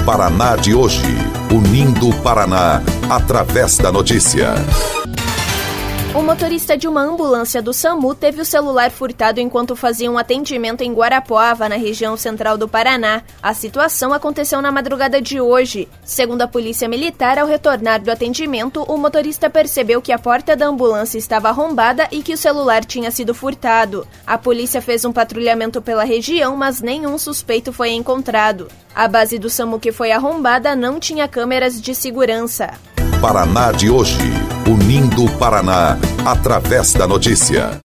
Paraná de hoje, unindo o Paraná através da notícia. O motorista de uma ambulância do SAMU teve o celular furtado enquanto fazia um atendimento em Guarapuava, na região central do Paraná. A situação aconteceu na madrugada de hoje. Segundo a Polícia Militar, ao retornar do atendimento, o motorista percebeu que a porta da ambulância estava arrombada e que o celular tinha sido furtado. A polícia fez um patrulhamento pela região, mas nenhum suspeito foi encontrado. A base do SAMU que foi arrombada não tinha câmeras de segurança. Paraná de hoje, unindo o Paraná através da notícia.